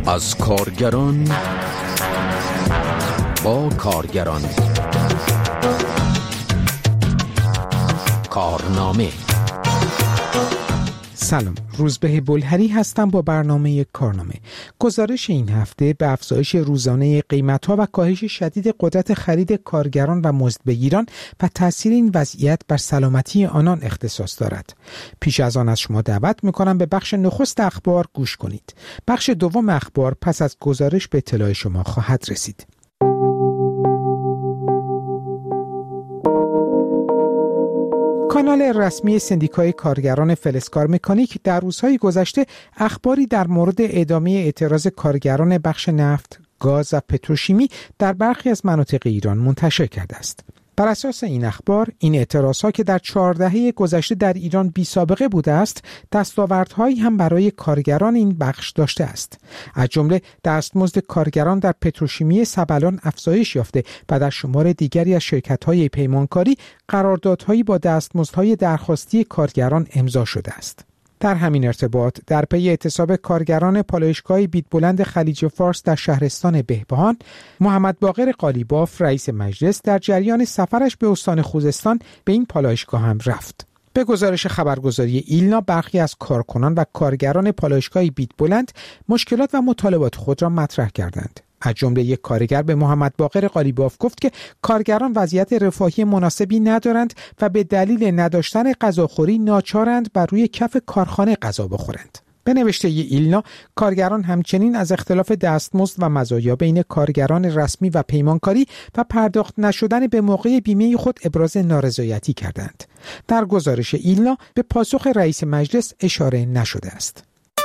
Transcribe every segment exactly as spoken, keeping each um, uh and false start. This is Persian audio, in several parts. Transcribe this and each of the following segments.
از کارگران با کارگران. کارنامه. سلام، روزبه بلهری هستم با برنامه کارنامه. گزارش این هفته به افزایش روزانه قیمت‌ها و کاهش شدید قدرت خرید کارگران و مزدبگیران و تأثیر این وضعیت بر سلامتی آنان اختصاص دارد. پیش از آن از شما دعوت می‌کنم به بخش نخست اخبار گوش کنید. بخش دوم اخبار پس از گزارش به اطلاع شما خواهد رسید. کانال رسمی سندیکای کارگران فلزکار مکانیک در روزهای گذشته اخباری در مورد ادامه اعتراض کارگران بخش نفت، گاز و پتروشیمی در برخی از مناطق ایران منتشر کرده است. بر اساس این اخبار، این اعتراضها که در چهار دهه گذشته در ایران بی سابقه بوده است، دستاوردهایی هم برای کارگران این بخش داشته است. از جمله دستمزد کارگران در پتروشیمی سبلان افزایش یافته و در شمار دیگری از شرکت‌های پیمانکاری قراردادهایی با دستمزدهای درخواستی کارگران امضا شده است. در همین ارتباط در پی اعتصاب کارگران پالایشگاه بیتبلند خلیج فارس در شهرستان بهبهان، محمد باقر قالیباف رئیس مجلس در جریان سفرش به استان خوزستان به این پالایشگاه هم رفت. به گزارش خبرگزاری ایلنا، برخی از کارکنان و کارگران پالایشگاه بیتبلند مشکلات و مطالبات خود را مطرح کردند. از جمله یک کارگر به محمد باقر قالیباف گفت که کارگران وضعیت رفاهی مناسبی ندارند و به دلیل نداشتن غذاخوری ناچارند بر روی کف کارخانه غذا بخورند. به نوشته ایلنا، کارگران همچنین از اختلاف دستمزد و مزایا بین کارگران رسمی و پیمانکاری و پرداخت نشدن به موقع بیمه خود ابراز نارضایتی کردند. در گزارش ایلنا به پاسخ رئیس مجلس اشاره نشده است.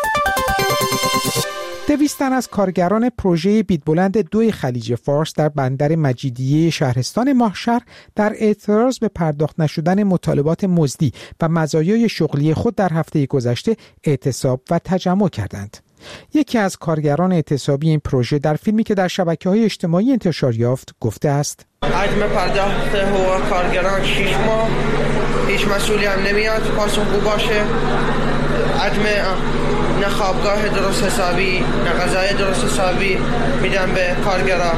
دویست تن از کارگران پروژه بیتبلند دو خلیج فارس در بندر مجیدیه شهرستان ماهشهر در اعتراض به پرداخت نشدن مطالبات مزدی و مزایای شغلی خود در هفته گذشته اعتصاب و تجمع کردند. یکی از کارگران اعتصابی این پروژه در فیلمی که در شبکه‌های اجتماعی انتشار یافت گفته است: حجم پرداخت حقوق کارگران شش ماه، هیچ مسئولی هم نمیاد پاسخگو باشه. حجم نه خوابگاه درست حسابی، نه غذای درست حسابی میدن به کارگران.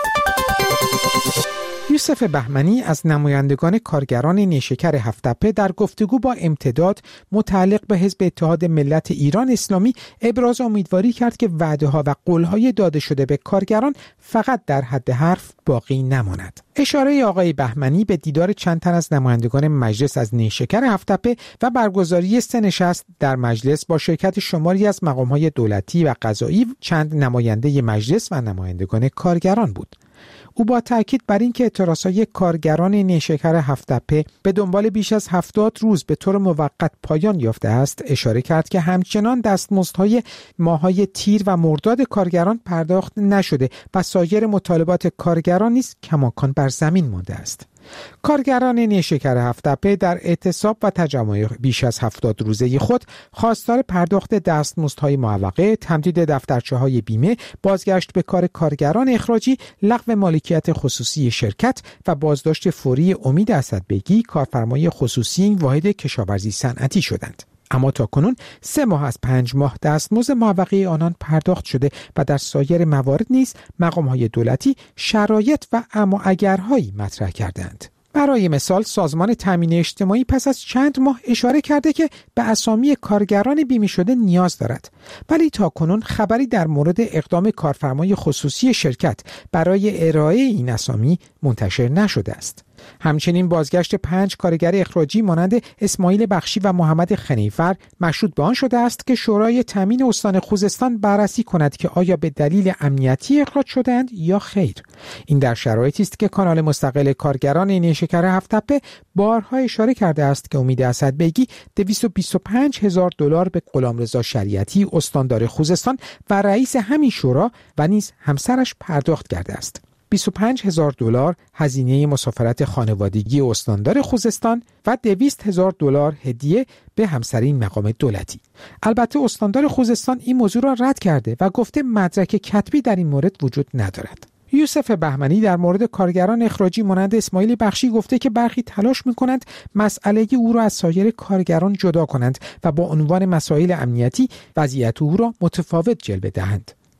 یوسف بهمنی از نمایندگان کارگران نیشکر هفت‌تپه در گفتگو با امتداد متعلق به حزب اتحاد ملت ایران اسلامی ابراز امیدواری کرد که وعده‌ها و قول‌های داده شده به کارگران فقط در حد حرف باقی نماند. اشاره آقای بهمنی به دیدار چند تن از نمایندگان مجلس از نیشکر هفت‌تپه و برگزاری سه نشست در مجلس با شرکت شماری از مقام‌های دولتی و قضایی، چند نماینده مجلس و نمایندگان کارگران بود. او با تاکید بر اینکه اعتراضهای کارگران نیشکر هفت‌تپه به دنبال بیش از هفتاد روز به طور موقت پایان یافته است اشاره کرد که همچنان دستمزدهای ماه‌های تیر و مرداد کارگران پرداخت نشده و سایر مطالبات کارگران نیز کماکان بر زمین مانده است. کارگران نیشکر هفت‌تپه در اعتصاب و تجمع بیش از هفتاد روزه خود خواستار پرداخت دستمزدهای معوقه، تمدید دفترچه‌های بیمه، بازگشت به کار کارگران اخراجی، لغو مالکیت خصوصی شرکت و بازداشت فوری امید اسدبگی، کارفرمای خصوصی این واحد کشاورزی صنعتی شدند. اما تاکنون سه ماه از پنج ماه دستمزد معوقه آنان پرداخت شده و در سایر موارد نیز مقام‌های دولتی شرایط و اما اگرهایی مطرح کردند. برای مثال سازمان تامین اجتماعی پس از چند ماه اشاره کرده که به اسامی کارگران بیمه شده نیاز دارد، ولی تاکنون خبری در مورد اقدام کارفرمای خصوصی شرکت برای ارائه این اسامی منتشر نشده است. همچنین بازگشت پنج کارگر اخراجی مانند اسماعیل بخشی و محمد خنیفر مشروط به آن شده است که شورای تامین استان خوزستان بررسی کند که آیا به دلیل امنیتی اخراج شدند یا خیر. این در شرایطی است که کانال مستقل کارگران نیشکر هفت‌تپه بارها اشاره کرده است که امید اسدبگی دویست و بیست و پنج هزار دلار به غلامرضا شریعتی استاندار خوزستان و رئیس همین شورا و نیز همسرش پرداخت کرده است. بیست و پنج هزار دلار هزینه مسافرت خانوادگی استاندار خوزستان و دویست هزار دلار هدیه به همسرین مقام دولتی. البته استاندار خوزستان این موضوع را رد کرده و گفته مدرک کتبی در این مورد وجود ندارد. یوسف بهمنی در مورد کارگران اخراجی مانند اسماعیل بخشی گفته که برخی تلاش می‌کنند مسئله او را از سایر کارگران جدا کنند و با عنوان مسائل امنیتی وضعیت او را متفاوت جلوه دهند.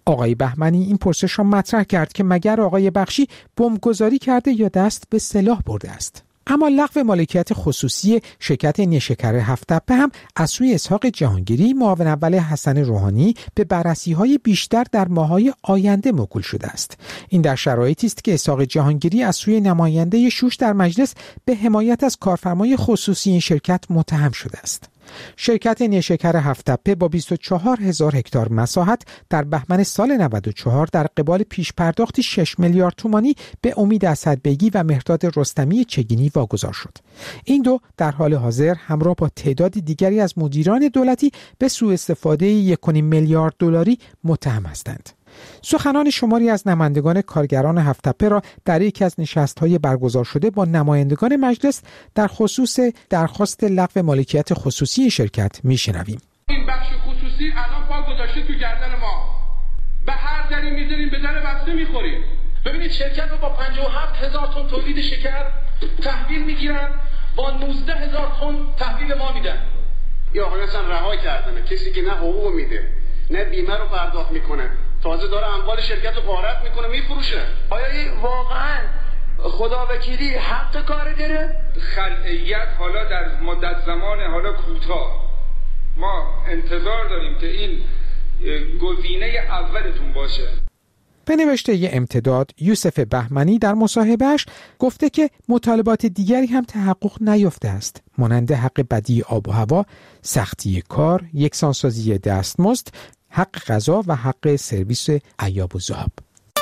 آقای بهمنی این پرسش را مطرح کرد که مگر آقای بخشی بمبگذاری کرده یا دست به سلاح برده است. اما لغو مالکیت خصوصی شرکت نیشکر هفت‌تپه هم از سوی اسحاق جهانگیری معاون اول حسن روحانی به بررسی‌های بیشتر در ماه‌های آینده موکول شده است. این در شرایطی است که اسحاق جهانگیری از سوی نماینده شوش در مجلس به حمایت از کارفرمای خصوصی این شرکت متهم شده است. شرکت نیشکر هفت‌تپه با بیست و چهار هزار هکتار مساحت در بهمن سال نود و چهار در قبال پیش پرداختی شش میلیارد تومانی به امید اسدبگی و مهرداد رستمی چگینی واگذار شد. این دو در حال حاضر همراه با تعداد دیگری از مدیران دولتی به سوء استفاده یک و نیم میلیارد دلاری متهم هستند. سخنان شماری از نمایندگان کارگران هفت‌تپه را در یکی از نشست‌های برگزار شده با نمایندگان مجلس در خصوص درخواست لغو مالکیت خصوصی شرکت میشنویم. این بخش خصوصی الان پا گذاشته تو گردن ما. به هر دری میذاریم به در بسته میخوریم. ببینید شرکت رو با پنجاه و هفت هزار تن تولید شکر تحویل میگیرن، با نوزده هزار تن تحویل ما میدن. یا آقا اصلا رها کردن، کسی که نه حقوق میده نه بیمه رو پرداخت میکنه، تازه داره اموال شرکت رو غارت میکنه میفروشه. آیا واقعا خدا وکیلی حق کارگره؟ خلعیت حالا در مدت زمان حالا کوتاه ما انتظار داریم که این گزینه اولتون باشه. به نوشته امتداد یوسف بهمنی در مصاحبهش گفته که مطالبات دیگری هم تحقق نیافته است، مانند حق بدیع آب و هوا، سختی کار، یکسانسازی دستمزد، حق غذا و حق سرویس عیاب و ذهاب.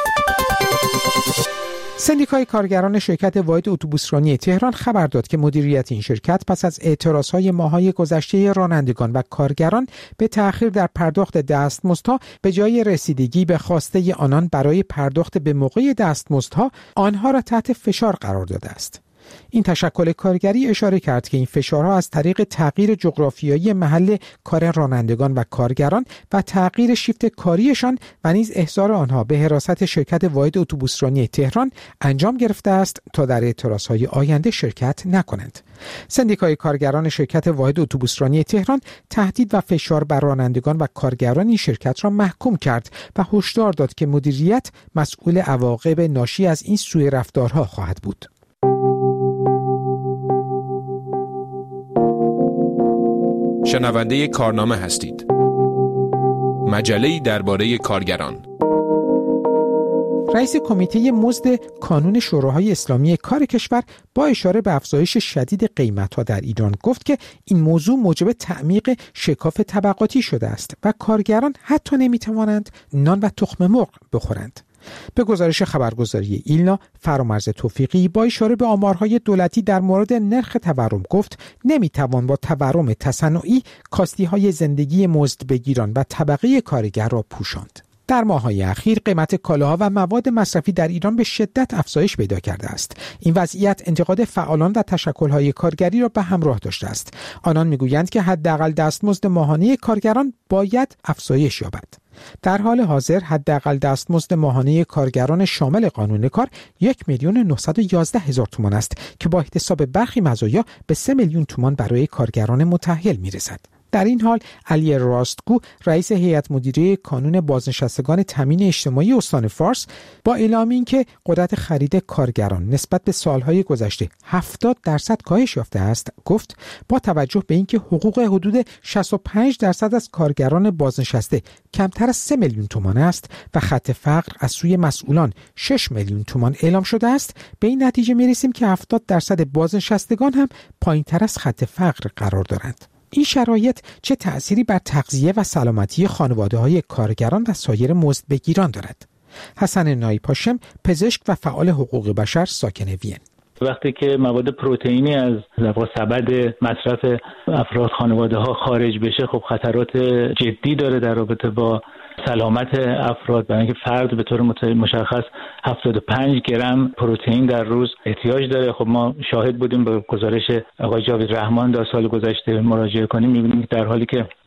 سندیکای کارگران شرکت واحد اتوبوسرانی تهران خبر داد که مدیریت این شرکت پس از اعتراضهای ماه‌های گذشته رانندگان و کارگران به تأخیر در پرداخت دستمزدها به جای رسیدگی به خواسته آنان برای پرداخت به موقع دستمزدها آنها را تحت فشار قرار داده است. این تشکل کارگری اشاره کرد که این فشارها از طریق تغییر جغرافیایی محل کار رانندگان و کارگران و تغییر شیفت کاریشان و نیز احضار آنها به حراست شرکت واحد اتوبوسرانی تهران انجام گرفته است تا در اعتراضهای آینده شرکت نکنند. سندیکای کارگران شرکت واحد اتوبوسرانی تهران تهدید و فشار بر رانندگان و کارگران این شرکت را محکوم کرد و هشدار داد که مدیریت مسئول عواقب ناشی از این سوء رفتارها خواهد بود. شنونده کارنامه هستید. مجله‌ای درباره کارگران. رئیس کمیته مزد کانون شوراهای اسلامی کار کشور با اشاره به افزایش شدید قیمت‌ها در ایران گفت که این موضوع موجب تعمیق شکاف طبقاتی شده است و کارگران حتی نمی‌توانند نان و تخم مرغ بخورند. به گزارش خبرگزاری ایلنا، فرامرز توفیقی با اشاره به آمارهای دولتی در مورد نرخ تورم گفت نمیتوان با تورم تصنعی کاستی‌های زندگی مزدبگیران و طبقه کارگر را پوشاند. در ماه‌های اخیر قیمت کالاها و مواد مصرفی در ایران به شدت افزایش پیدا کرده است. این وضعیت انتقاد فعالان و تشکل‌های کارگری را به همراه داشته است. آنان می‌گویند که حداقل دستمزد ماهانه کارگران باید افزایش یابد. در حال حاضر حداقل دستمزد ماهانه کارگران شامل قانون کار یک میلیون و نهصد و یازده هزار تومان است که با احتساب برخی مزایا به سه میلیون تومان برای کارگران متأهل میرسد. در این حال علی راستگو رئیس هیئت مدیره کانون بازنشستگان تامین اجتماعی استان فارس با اعلام اینکه قدرت خرید کارگران نسبت به سالهای گذشته هفتاد درصد کاهش یافته است گفت با توجه به اینکه حقوق حدود شصت و پنج درصد از کارگران بازنشسته کمتر از سه میلیون تومان است و خط فقر از سوی مسئولان شش میلیون تومان اعلام شده است، به این نتیجه میرسیم که هفتاد درصد بازنشستگان هم پایینتر از خط فقر قرار دارند. این شرایط چه تأثیری بر تغذیه و سلامتی خانواده‌های کارگران و سایر مزدبگیران دارد؟ حسن نایپاشم، پزشک و فعال حقوق بشر ساکن وین: وقتی که مواد پروتئینی از سبد مصرف افراد خانواده ها خارج بشه خب خطرات جدی داره در رابطه با سلامت افراد، برای اینکه فرد به طور مشخص هفتاد و پنج گرم پروتئین در روز احتیاج داره. خب ما شاهد بودیم با گزارش آقای جاوید رحمان در سال گذشته مراجعه کنیم می‌بینیم که در حالی که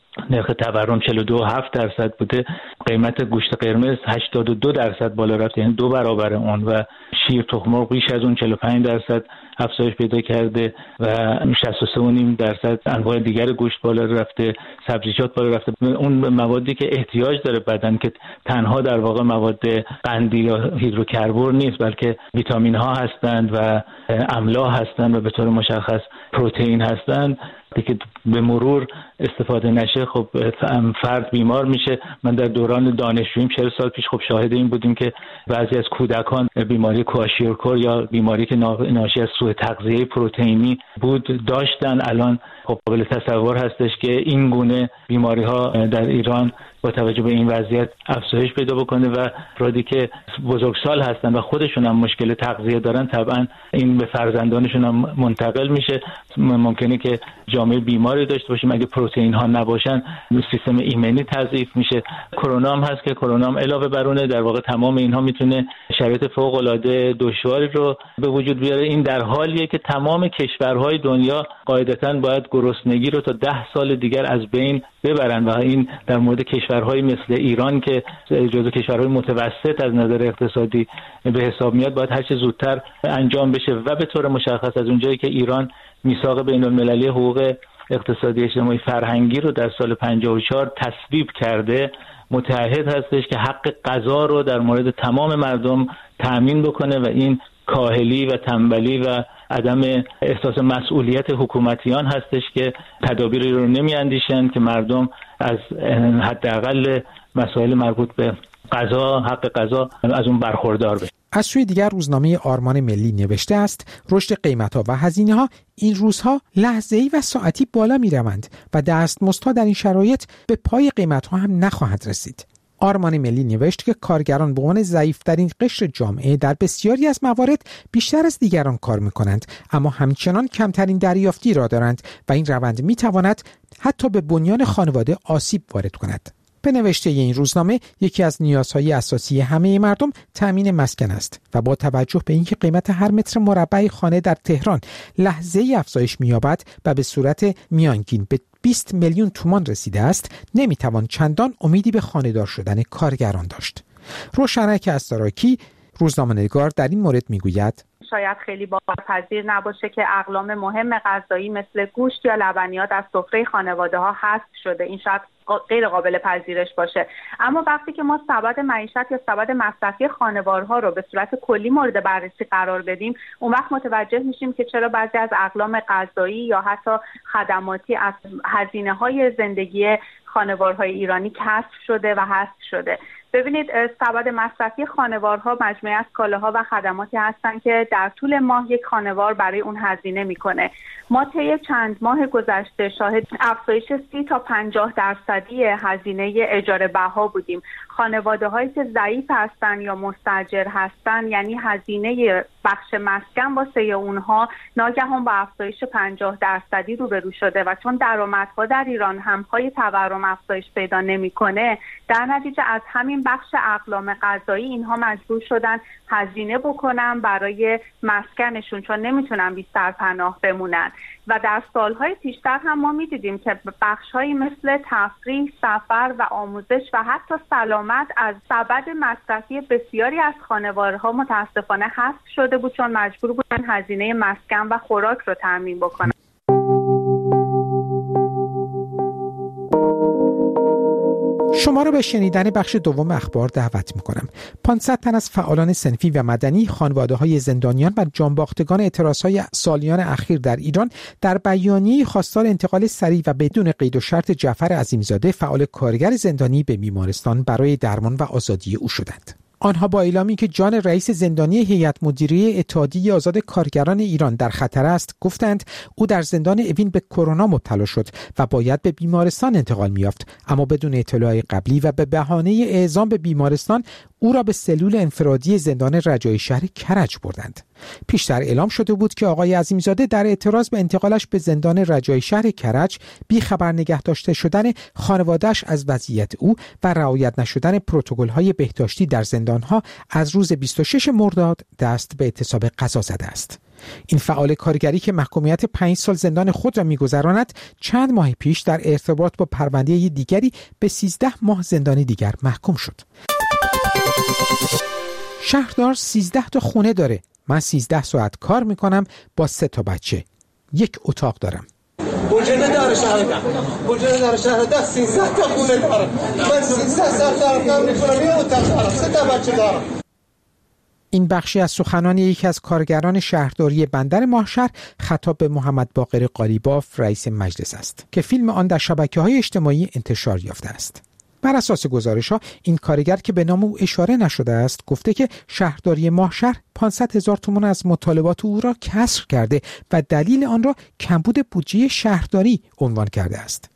نرخ تورم چهل و دو و هفت درصد بوده، قیمت گوشت قرمز هشتاد و دو درصد بالا رفت، یعنی دو برابر اون، و شیر تخم مرغ بیش از اون چهل و پنج درصد افزایش پیدا کرده و شصت و سه و نیم درصد انواع دیگر گوشت بالا رفته، سبزیجات بالا رفته. اون موادی که احتیاج داره بدن که تنها در واقع مواد قندی یا هیدروکربن نیست، بلکه ویتامین ها هستند و املاح هستند و به طور مشخص پروتئین هستند، که به مرور استفاده نشه خب فرد بیمار میشه. من در دوران دانشجوییم چهل سال پیش خب شاهد این بودیم که بعضی از کودکان بیماری کواشیورکور یا بیماری که ناشی از سوء تغذیه پروتئینی بود داشتن. الان خب قابل تصور هستش که این گونه بیماری ها در ایران با توجه به این وضعیت افزایش پیدا بکنه و افرادی که بزرگسال هستن و خودشون هم مشکل تغذیه دارن طبعا این به فرزندانشون هم منتقل میشه. ممکنه که جامعه بیماری داشته باشیم اگه پروتئین ها نباشن، سیستم ایمنی تضعیف میشه. کرونا هم هست که کرونا هم علاوه بر اون در واقع تمام اینها میتونه شرایط فوق العاده دشواری رو به وجود بیاره. این در حالیه که تمام کشورهای دنیا قاعدتاً باید گرسنگی رو تا ده سال دیگر از بین ببرن و این در مورد کشورهای مثل ایران که جزو کشورهای متوسط از نظر اقتصادی به حساب میاد باید هر چه زودتر انجام بشه و به طور مشخص از اونجایی که ایران میثاق بین المللی حقوق اقتصادی اجتماعی فرهنگی رو در سال پنجاه و چهار تصویب کرده، متعهد هستش که حق غذا رو در مورد تمام مردم تأمین بکنه و این کاهلی و تنبلی و عدم احساس مسئولیت حکومتیان هستش که تدابیری رو نمی‌اندیشن که مردم از حداقل مسائل مربوط به غذا، حق غذا از اون برخوردار بشن. از سوی دیگر روزنامه آرمان ملی نوشته است رشد قیمت‌ها و هزینه‌ها این روزها لحظه‌ای و ساعتی بالا می‌روند و دستمزدها در این شرایط به پای قیمت‌ها هم نخواهد رسید. آرمان ملی نوشت که کارگران به عنوان ضعیف‌ترین قشر جامعه در بسیاری از موارد بیشتر از دیگران کار می‌کنند، اما همچنان کمترین دریافتی را دارند و این روند می‌تواند حتی به بنیان خانواده آسیب وارد کند. به نوشته این روزنامه یکی از نیازهای اساسی همه مردم تامین مسکن است و با توجه به اینکه قیمت هر متر مربع خانه در تهران لحظه‌ای افزایش می‌یابد و به صورت میانگین به بیست میلیون تومان رسیده است، نمیتوان چندان امیدی به خانه‌دار شدن کارگران داشت. روشنک استراکی روزنامه‌نگار در این مورد میگوید شاید خیلی باورپذیر نباشه که اقلام مهم غذایی مثل گوشت یا لبنیات از سفره خانواده‌ها حذف شده. این شاید غیر قابل پذیرش باشه، اما وقتی که ما سبد معیشت یا سبد مصرفی خانوارها رو به صورت کلی مورد بررسی قرار بدیم، اون وقت متوجه میشیم که چرا بعضی از اقلام غذایی یا حتی خدماتی از هزینه‌های زندگی خانوارهای ایرانی کسر شده و حذف شده. ببینید، سبد مصرفی خانوارها مجموعه از کالاها و خدماتی هستند که در طول ماه یک خانوار برای اون هزینه میکنه. ما طی چند ماه گذشته شاهد افزایش سی تا پنجاه درصدی هزینه اجاره بها بودیم. خانواده هایی که ضعیف هستن یا مستاجر هستن، یعنی هزینه بخش مسکن واسه اونها ناگهان با افزایش پنجاه درصدی روبرو شده و چون درآمدها در ایران هم پای تورم افزایش پیدا نمیکنه، در نتیجه از همین بخش اقلام غذایی اینها مجبور شدن هزینه بکنن برای مسکنشون چون نمیتونن بی سرپناه بمونن. و در سالهای پیشتر هم ما میدیدیم که بخش‌هایی مثل تفریح، سفر و آموزش و حتی سلامت از سبد مصرفی بسیاری از خانوارها متاسفانه حذف شده بود چون مجبور بودن هزینه مسکن و خوراک رو تامین بکنن. شما را به شنیدن بخش دوم اخبار دعوت می‌کنم. پانصد تن از فعالان صنفی و مدنی، خانواده‌های زندانیان و جانباختگان اعتراض‌های سالیان اخیر در ایران در بیانیه‌ای خواستار انتقال سریع و بدون قید و شرط جعفر عظیمزاده، فعال کارگر زندانی، به بیمارستان برای درمان و آزادی او شدند. آنها با اعلامی که جان رئیس زندانی هیئت مدیره اتحادیه آزاد کارگران ایران در خطر است، گفتند او در زندان اوین به کرونا مبتلا شد و باید به بیمارستان انتقال می‌یافت، اما بدون اطلاع قبلی و به بهانه اعزام به بیمارستان او را به سلول انفرادی زندان رجایی شهر کرج بردند. پیشتر اعلام شده بود که آقای عظیمزاده در اعتراض به انتقالش به زندان رجایی شهر کرج بی خبر نگه داشته شدن خانواده‌اش از وضعیت او و رعایت نشدن پروتکل‌های بهداشتی در زندان‌ها از روز بیست و شش مرداد دست به اعتصاب غذا زده است. این فعال کارگری که محکومیت پنج سال زندان خود را می‌گذراند چند ماه پیش در ارتباط با پرونده دیگری به سیزده ماه زندانی دیگر محکوم شد. شهردار سیزده تا خونه داره. من سیزده ساعت کار میکنم با سه تا بچه. یک اتاق دارم. بودجه نداره شهردار. بودجه نداره شهردار. سیزده تا خونه دارم. من سیزده ساعت دارم کار میکنم. یه اتاق دارم. سه تا بچه دارم. این بخشی از سخنان یکی از کارگران شهرداری بندر ماهشهر خطاب به محمد باقر قالیباف رئیس مجلس است که فیلم آن در شبکه‌های اجتماعی انتشار یافته است. بر اساس گزارش‌ها این کارگر که به نام او اشاره نشده است گفته که شهرداری ماهشهر پانصد هزار تومان از مطالبات او را کسر کرده و دلیل آن را کمبود بودجه شهرداری عنوان کرده است.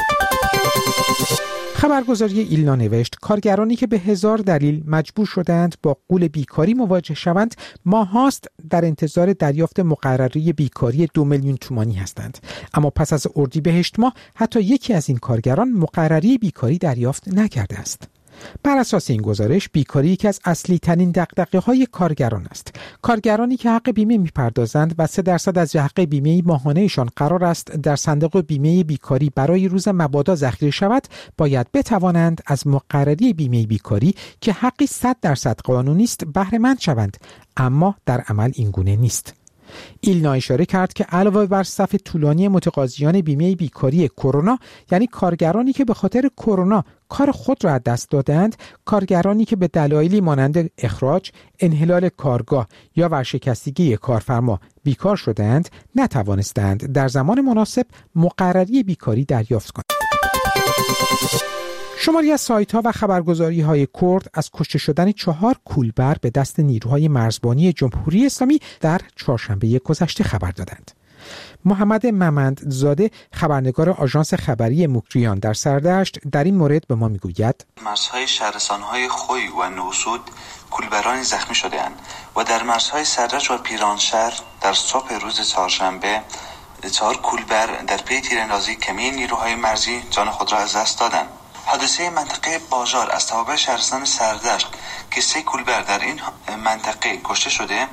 خبرگزاری ایلنا نوشت کارگرانی که به هزار دلیل مجبور شدند با غول بیکاری مواجه شوند ماهاست در انتظار دریافت مقرری بیکاری دو میلیون تومانی هستند، اما پس از اردیبهشت ماه حتی یکی از این کارگران مقرری بیکاری دریافت نکرده است. بر اساس این گزارش بیکاری یکی از اصلی ترین دغدغه‌های کارگران است. کارگرانی که حق بیمه می‌پردازند و سه درصد از حق بیمه ماهانه‌شان قرار است در صندوق بیمه بیکاری برای روز مبادا ذخیره شود، باید بتوانند از مقرری بیمه بیکاری که حقی صد درصد قانونی است بهره مند شوند، اما در عمل این گونه نیست. ایلنا اشاره کرد که علاوه بر صف طولانی متقاضیان بیمه بیکاری کرونا، یعنی کارگرانی که به خاطر کرونا کار خود را از دست دادند، کارگرانی که به دلایلی مانند اخراج، انحلال کارگاه یا ورشکستگی کارفرما بیکار شدند، نتوانستند در زمان مناسب مقرری بیکاری دریافت کنند. شماری از سایت‌ها و خبرگزاری‌های کرد از کشته شدن چهار کولبر به دست نیروهای مرزبانی جمهوری اسلامی در چهارشنبه گذشته خبر دادند. محمد ممندزاده خبرنگار آژانس خبری مکریان در سردشت در این مورد به ما میگوید مرزهای شهرستان‌های خوی و نوسود کولبرانی زخمی شده‌اند و در مرزهای سردشت و پیرانشهر در صبح روز چهارشنبه چهار کولبر در پی تیراندازی کمی نیروهای مرزی جان خود را از دست دادند. حادثه منطقه بازار از توابع شهرستان سردشت که سه کولبر در این منطقه کشته شده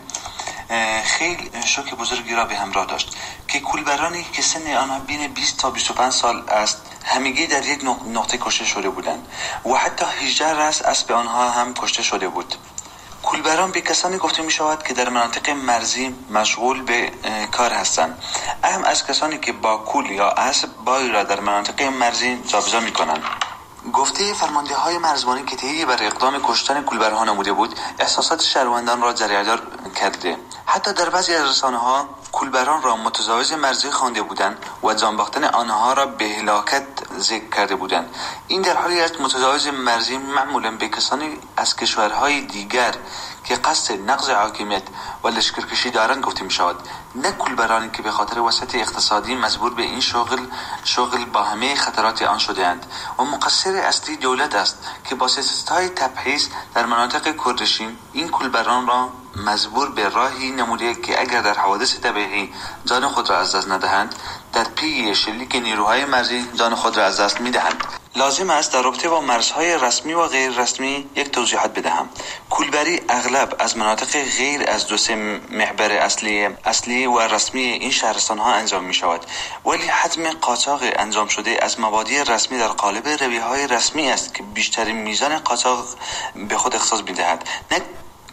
خیلی شوک بزرگی را به همراه داشت که کولبرانی که سن آنها بین بیست تا بیست و پنج سال است همگی در یک نقطه کشته شده بودند و حتی هجده رأس اسب آنها هم کشته شده بود. کولبران به کسانی گفته می شود که در مناطق مرزی مشغول به کار هستند، اهم از کسانی که با کول یا اسب باری را در مناطق مرزی جابجا می کنند. گفته فرمانده های مرزبانی که تهیه بر اقدام کشتن کولبرها نموده بود احساسات شهروندان را جریدار کرده. حتی در بعضی از رسانه ها کولبران را متجاوز مرزی خوانده بودند و جان باختن آنها را به هلاکت ذکر کرده بودند. این در حالی است متجاوز مرزی معمولا به کسانی از کشورهای دیگر که قصد نقض حاکمیت و لشکرکشی دارند گفته می شود، نه کولبرانی که به خاطر وسعت اقتصادی مجبور به این شغل شغل با همه خطرات آن شده اند و مقصر اصلی دولت است که با سیاست‌های تبعیض در مناطق کردشین این کولبران را مجبور به راهی نموده که اگر در حوادث طبیعی جان خود را از دست ندهند در پی شلیک نیروهای مرزی جان خود را از دست می‌دهند. لازم است در رابطه با مرزهای رسمی و غیر رسمی یک توضیحات بدهم. کولبری اغلب از مناطق غیر از دو سه محور اصلی اصلی و رسمی این شهرستان‌ها انجام می‌شود، ولی حجم قاچاق انجام شده از مبادی رسمی در قالب رویه‌های رسمی است که بیشترین میزان قاچاق به خود اختصاص می‌دهد، نه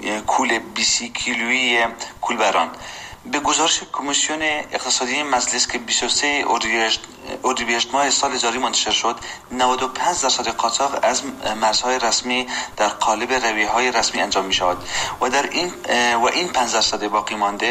کول بیست کیلویی کولبران. به گزارش کمیسیون اقتصادی مجلس که بیست و سه اردیبهشت ماه سال جاری منتشر شد، نود و پنج درصد قاچاق از مرزهای رسمی در قالب رویه‌های رسمی انجام می شود و در این و این پنج درصد باقی مانده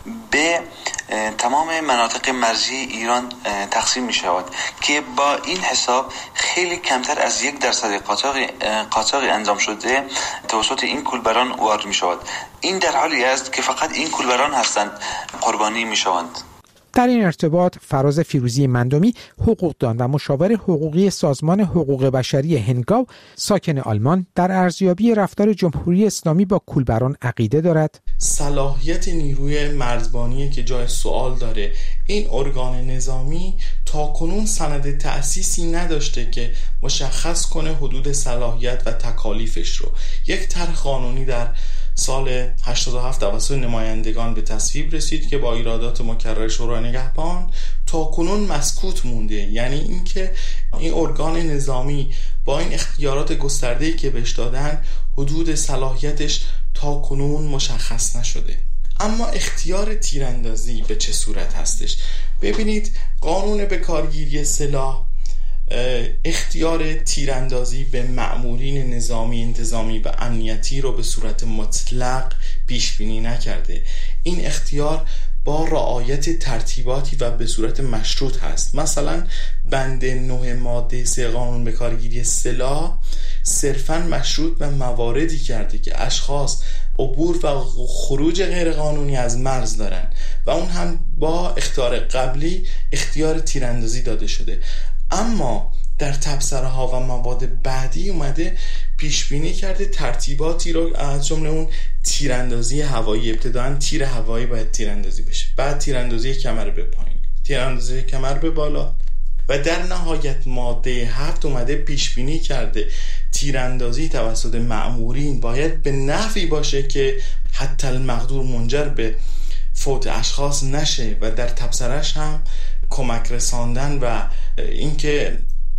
به تمام مناطق مرزی ایران تقسیم می شود که با این حساب خیلی کمتر از یک درصد قاچاق قاچاق انجام شده توسط این کولبران وارد می شود. این در حالی است که فقط این کولبران هستند قربانی می شوند. در این ارتباط فراز فیروزی مندمی حقوقدان و مشاور حقوقی سازمان حقوق بشری هنگاو ساکن آلمان در ارزیابی رفتار جمهوری اسلامی با کولبران عقیده دارد صلاحیت نیروی مرزبانی که جای سوال داره. این ارگان نظامی تاکنون سند تأسیسی نداشته که مشخص کنه حدود صلاحیت و تکالیفش رو. یک طرح قانونی در سال هشتاد و هفت توسط نمایندگان به تصویب رسید که با ایرادات مکرر شورای نگهبان تا کنون مسکوت مونده. یعنی اینکه این ارگان نظامی با این اختیارات گسترده‌ای که بهش دادن حدود صلاحیتش تا کنون مشخص نشده. اما اختیار تیراندازی به چه صورت هستش؟ ببینید، قانون به کارگیری سلاح اختیار تیراندازی به مأمورین نظامی، انتظامی و امنیتی رو به صورت مطلق پیش بینی نکرده. این اختیار با رعایت ترتیباتی و به صورت مشروط هست. مثلا بند نه ماده سه قانون به کارگیری سلاح صرفاً مشروط به مواردی کرده که اشخاص عبور و خروج غیر قانونی از مرز دارن و اون هم با اختیار قبلی اختیار تیراندازی داده شده. اما در تبصره ها و مواد بعدی اومده پیش بینی کرده ترتیباتی رو، از جمله اون تیراندازی هوایی. ابتداً تیر هوایی باید تیراندازی بشه، بعد تیراندازی کمر به پایین، تیراندازی کمر به بالا و در نهایت ماده هفت اومده پیش بینی کرده تیراندازی توسط مأمورین باید به نحوی باشه که حتی المقدور منجر به فوت اشخاص نشه و در تبصره‌اش هم کمک رساندن و اینکه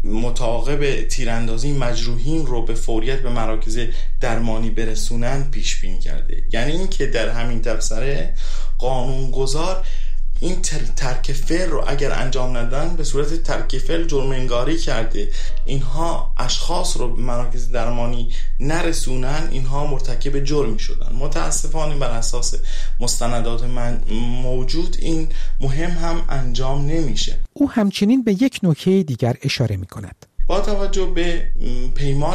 متعاقب تیراندازی مجروحین رو به فوریت به مراکز درمانی برسونن پیش بینی کرده. یعنی اینکه در همین تبصره قانونگذار این ترک فعل رو اگر انجام ندن به صورت ترک فعل جرم انگاری کرده. اینها اشخاص رو به مراکز درمانی نرسونن، اینها مرتکب جرمی شدن. متاسفانه بر اساس مستندات من موجود این مهم هم انجام نمیشه. او همچنین به یک نکته دیگر اشاره میکند. با توجه به پیمان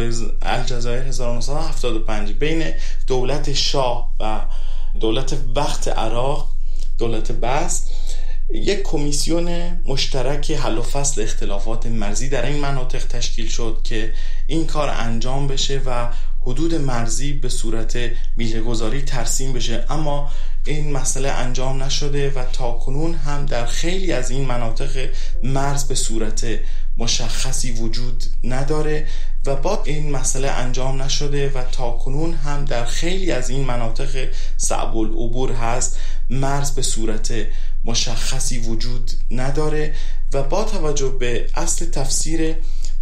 الجزایر هزار و نهصد و هفتاد و پنج بین دولت شاه و دولت وقت عراق، دولت بعث، یک کمیسیون مشترک حل و فصل اختلافات مرزی در این مناطق تشکیل شد که این کار انجام بشه و حدود مرزی به صورت میله‌گذاری ترسیم بشه. اما این مسئله انجام نشده و تاکنون هم در خیلی از این مناطق مرز به صورت مشخصی وجود نداره و با این مسئله انجام نشده و تاکنون هم در خیلی از این مناطق صعب العبور هست، مرز به صورت مشخصی وجود نداره و با توجه به اصل تفسیر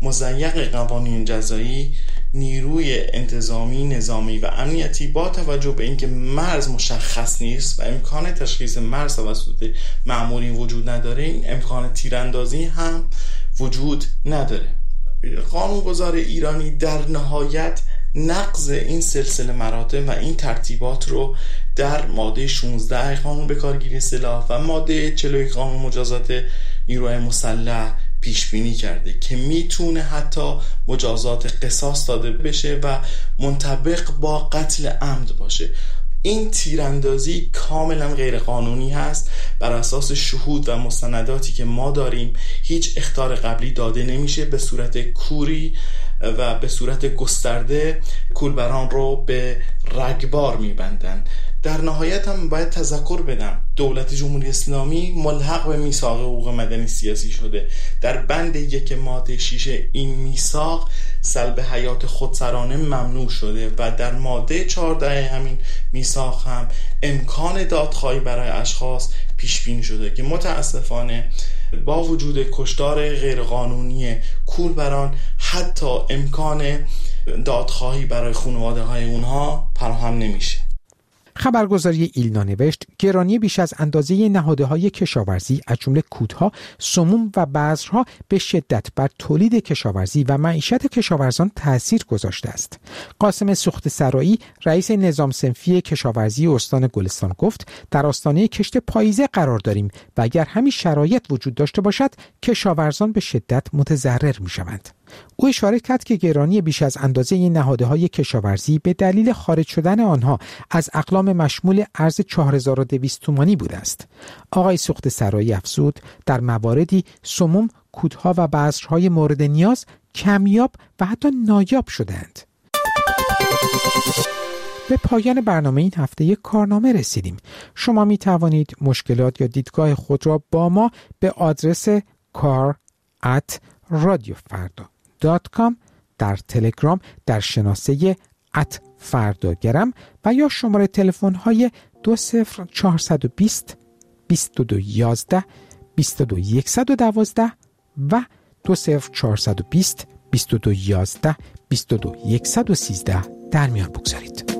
مضیق قوانین جزایی، نیروی انتظامی، نظامی و امنیتی با توجه به اینکه مرز مشخص نیست و امکان تشخیص مرز توسط مأمورین وجود نداره، این امکان تیراندازی هم وجود نداره. قانونگذار ایرانی در نهایت نقض این سلسله مراتب و این ترتیبات رو در ماده شانزده قانون به کارگیری سلاح و ماده چهل و یک قانون مجازات نیروهای مسلح پیش بینی کرده که میتونه حتی مجازات قصاص داده بشه و منطبق با قتل عمد باشه. این تیراندازی کاملا غیر قانونی هست. بر اساس شهود و مستنداتی که ما داریم هیچ اخطار قبلی داده نمیشه. به صورت کوری و به صورت گسترده کولبران رو به رگبار میبندن. در نهایت هم باید تذکر بدم دولت جمهوری اسلامی ملحق به میثاق حقوق مدنی سیاسی شده. در بند یک ماده شش این میثاق سلب حیات خودسرانه ممنوع شده و در ماده چهارده همین میثاق هم امکان دادخواهی برای اشخاص پیش بینی شده که متاسفانه با وجود کشتار غیرقانونی کولبران حتی امکان دادخواهی برای خانواده های اونها فراهم نمیشه. خبرگزاری ایلنا نوشت گرانی بیش از اندازه نهادهای کشاورزی از جمله کودها، سموم و بذرها به شدت بر تولید کشاورزی و معیشت کشاورزان تأثیر گذاشته است. قاسم سوخت سرایی رئیس نظام صنفی کشاورزی استان گلستان گفت در آستانه کشت پاییزه قرار داریم و اگر همین شرایط وجود داشته باشد کشاورزان به شدت متضرر می‌شوند. او اشاره کرد که گرانی بیش از اندازه نهادهای کشاورزی به دلیل خارج شدن آنها از اقلام مشمول ارز چهار هزار و دویست تومانی بوده است. آقای سوخت سرایی افزود در مواردی سموم، کودها و بذرهای مورد نیاز کمیاب و حتی نایاب شدند. به پایان برنامه این هفته یک کارنامه رسیدیم. شما می توانید مشکلات یا دیدگاه خود را با ما به آدرس کار ات رادیو فردا دات کام در تلگرام در شناسه ات فرداگرم و یا شماره تلفن های دو صفر چهارصد و بیست بیست و دو یازده بیست و دو صد و دوازده و دو صفر چهارصد و بیست بیست و دو یازده بیست و دو صد و سیزده در میان بگذارید.